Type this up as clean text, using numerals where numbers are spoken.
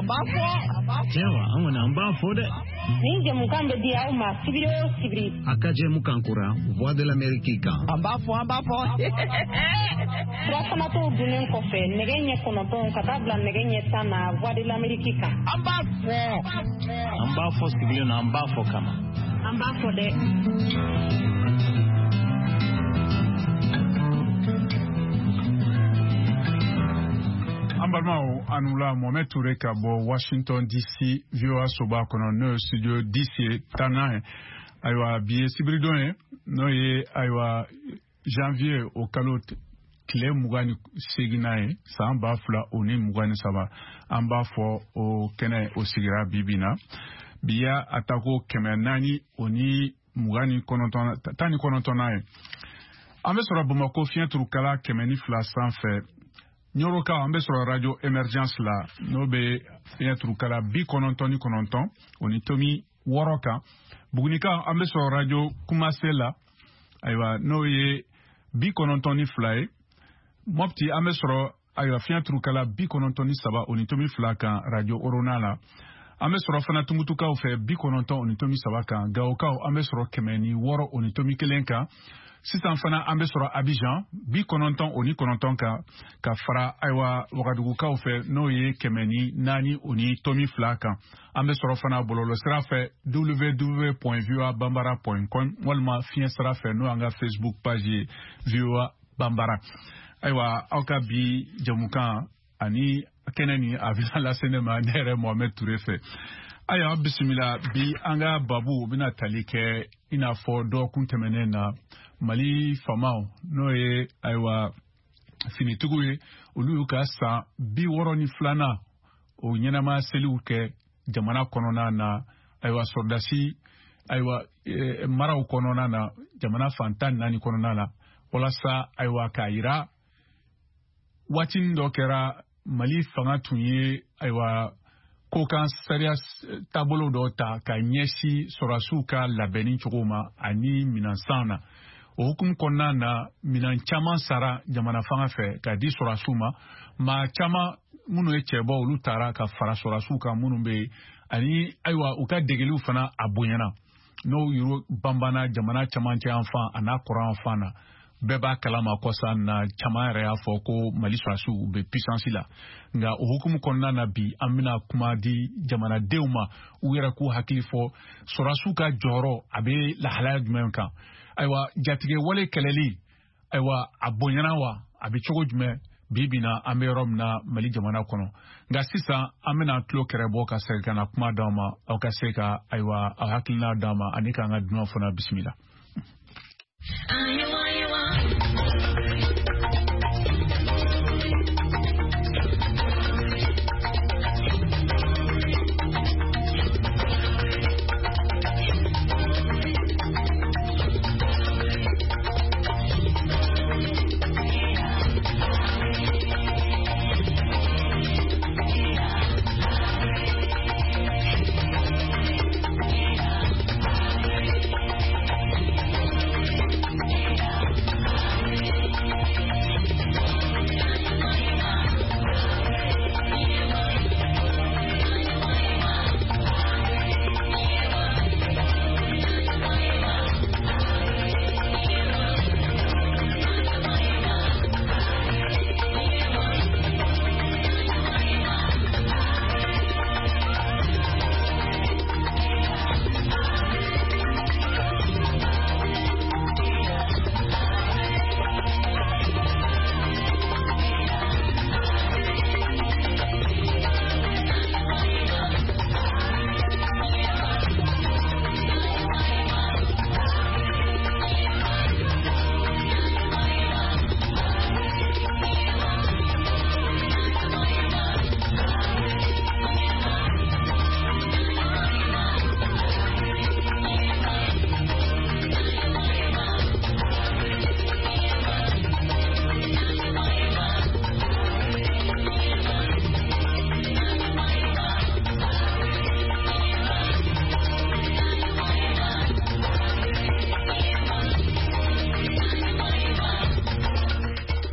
Jewa amuna ambafo de. Ninge mukambe dia uma sibiri. Akaje mukankura voix de l'Amérique. Ambafo. Trasa to dunen kofe negenye konoton katabla negenye sana voix de l'Amérique. Ambafo sibiri na ambafo kama. Ambafo de. Ambalmao anula Mohamed Touré Kabo Washington DC VOA Soba kono studio DC Tana aywa biye sibridon no ye aywa janvier au kalot kile mugani seginae samba fula oni mugani saba amba fo o kene o sigira bibina biya atako kemenani oni mugani konoton tani konotonae ambe sora Bamako fien turukala kemeni fla sans fait Nyoroka ambe sur radio émergence la nobe yatrukala bi konontoni kononton onitomi woroka bugunika ambe sur radio kumasela aywa noye bi konontoni fly mopti ambe sur aywa fiatrukala bi konontoni saba onitomi flaka radio oronala ambe sur fana tumutuka ofe bi kononton onitomi saba kan gaoka ambe sur kemeni woro onitomi kelenka Sisan fana ambe soro Abidjan bi kononton oni kononton ka fara aywa wagadugu ka ofe no ye kemeni nani oni tomi flaka ambe soro fana bololo sira fe www.voabambara.com walma fien sira fe no anga Facebook page VOA Bambara aywa auka bi jamukan ani keneni avila la sinema nere Mohamed Touré fe aya bismillah bi anga babu bina talike ina fo do kuntemene na Mali famao no ye aywa finitugu ye olu ka sa bi woro ni flana o nyenama selu ke jamana konona na aywa sordasi aywa maraw konona na jamana fantan nani konona na wala sa aywa kaira watin dokera Mali fanga tunye aywa kokan serious tabolo do ta ka nyesi sorasu ka labeni chuguma ani minansana o hukum konna na minan chaman sara jamana fanga fe ka di sorasuma ma chama munu echebo olu tara ka fara sorasu ka munu be ani aywa uka degelu fana abonyana no yuro bambana jamana chaman che enfant ana coran fana beba kalama kosa na chama re afo ko Mali sorasu be puissance la nga o hukum konna na bi amina kuma di jamana deuma uera ku hakilifo sorasu ka joro abe la halal menka aywa jatige wale keleli aywa abonyana wa abichogo jume bibina amerom na Mali jamana kono nga sisa amena tlo kerebo ka seka na kuma dama au ka seka aywa hakilina dama anika nga duma fona bismillah